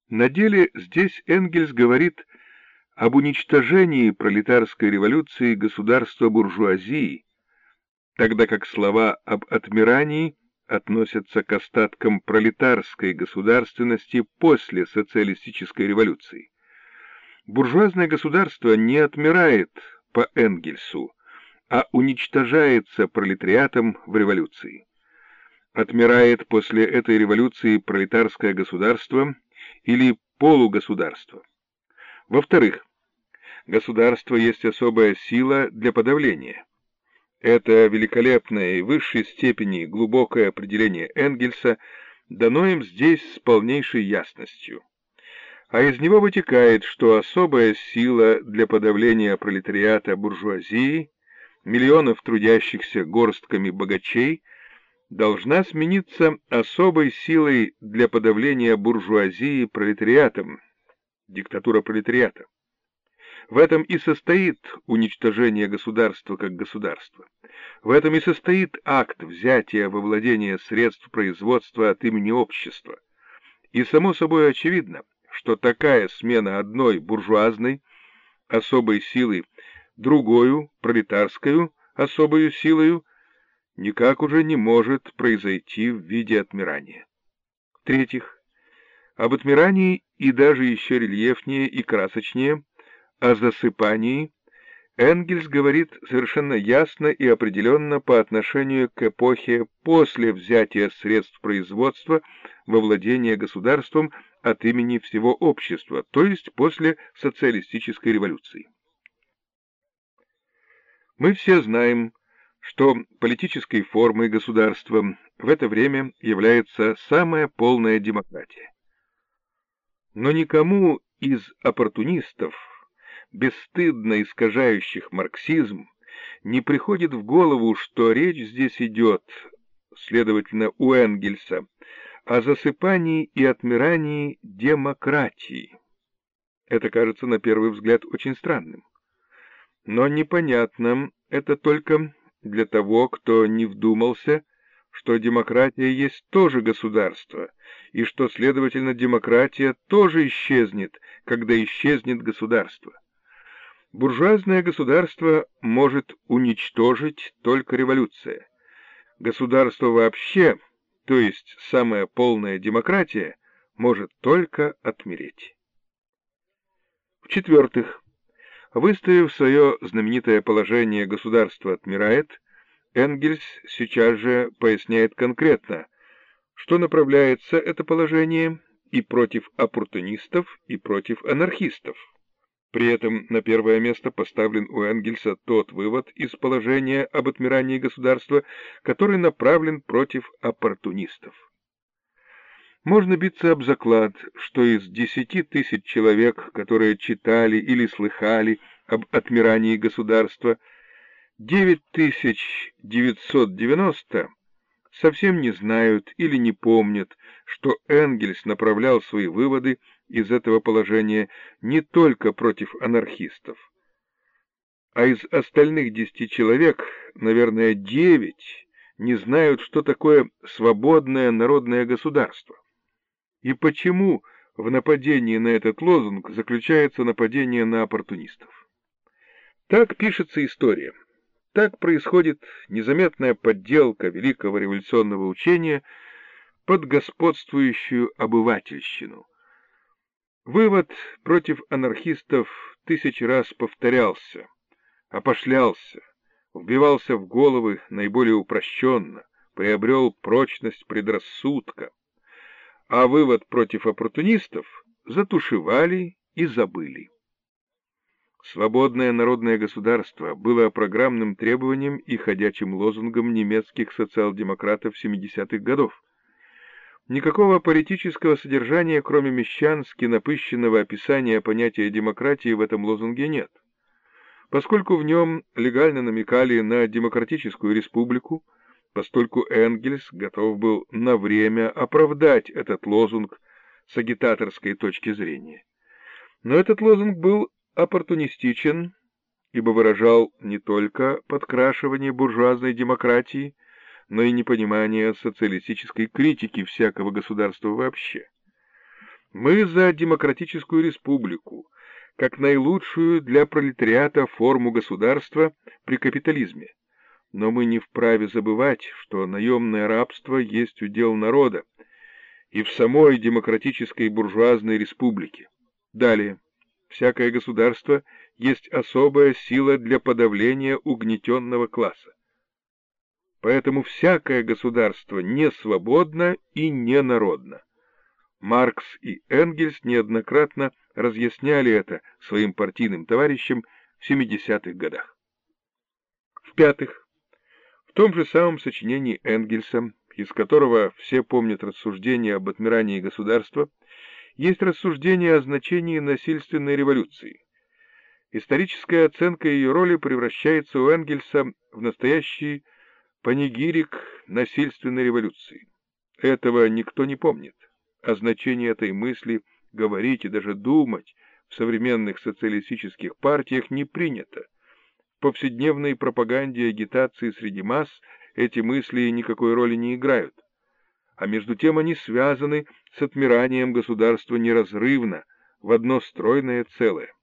На деле здесь Энгельс говорит об уничтожении пролетарской революции государства буржуазии, тогда как слова об отмирании относятся к остаткам пролетарской государственности после социалистической революции. Буржуазное государство не отмирает по Энгельсу, а уничтожается пролетариатом в революции. Отмирает после этой революции пролетарское государство или полугосударство. Во-вторых, государство есть особая сила для подавления. Это великолепное и в высшей степени глубокое определение Энгельса дано им здесь с полнейшей ясностью. А из него вытекает, что особая сила для подавления пролетариата буржуазии, миллионов трудящихся горстками богачей, должна смениться особой силой для подавления буржуазии пролетариатом, диктатура пролетариата. В этом и состоит уничтожение государства как государства. В этом и состоит акт взятия во владение средств производства от имени общества. И само собой очевидно, что такая смена одной буржуазной особой силы другою пролетарскую особою силою никак уже не может произойти в виде отмирания. В-третьих, об отмирании и даже еще рельефнее и красочнее о засыпании Энгельс говорит совершенно ясно и определенно по отношению к эпохе после взятия средств производства во владение государством от имени всего общества, то есть после социалистической революции. Мы все знаем, что политической формой государства в это время является самая полная демократия. Но никому из оппортунистов, бесстыдно искажающих марксизм, не приходит в голову, что речь здесь идет, следовательно, у Энгельса, о засыпании и отмирании демократии. Это кажется на первый взгляд очень странным. Но непонятным это только для того, кто не вдумался, что демократия есть тоже государство, и что, следовательно, демократия тоже исчезнет, когда исчезнет государство. Буржуазное государство может уничтожить только революция. Государство вообще, то есть самая полная демократия, может только отмереть. В-четвертых, выставив свое знаменитое положение «государство отмирает», Энгельс сейчас же поясняет конкретно, что направляется это положение и против оппортунистов, и против анархистов. При этом на первое место поставлен у Энгельса тот вывод из положения об отмирании государства, который направлен против оппортунистов. Можно биться об заклад, что из 10 тысяч человек, которые читали или слыхали об отмирании государства, 9990 совсем не знают или не помнят, что Энгельс направлял свои выводы из этого положения не только против анархистов, а из остальных 10 человек, наверное, 9 не знают, что такое свободное народное государство. И почему в нападении на этот лозунг заключается нападение на оппортунистов. Так пишется история. Так происходит незаметная подделка великого революционного учения под господствующую обывательщину. Вывод против анархистов 1000 раз повторялся, опошлялся, вбивался в головы наиболее упрощенно, приобрел прочность предрассудка, а вывод против оппортунистов затушевали и забыли. Свободное народное государство было программным требованием и ходячим лозунгом немецких социал-демократов 70-х годов. Никакого политического содержания, кроме мещански напыщенного описания понятия демократии, в этом лозунге нет. Поскольку в нем легально намекали на демократическую республику, постольку Энгельс готов был на время оправдать этот лозунг с агитаторской точки зрения. Но этот лозунг был оппортунистичен, ибо выражал не только подкрашивание буржуазной демократии, но и непонимание социалистической критики всякого государства вообще. Мы за демократическую республику, как наилучшую для пролетариата форму государства при капитализме. Но мы не вправе забывать, что наемное рабство есть удел народа и в самой демократической буржуазной республике. Далее, всякое государство есть особая сила для подавления угнетенного класса. Поэтому всякое государство не свободно и не народно. Маркс и Энгельс неоднократно разъясняли это своим партийным товарищам в 70-х годах. В-пятых, в том же самом сочинении Энгельса, из которого все помнят рассуждения об отмирании государства, есть рассуждение о значении насильственной революции. Историческая оценка ее роли превращается у Энгельса в настоящий панигирик насильственной революции. Этого никто не помнит. О значении этой мысли говорить и даже думать в современных социалистических партиях не принято. В повседневной пропаганде и агитации среди масс эти мысли никакой роли не играют. А между тем они связаны с отмиранием государства неразрывно, в одно стройное целое.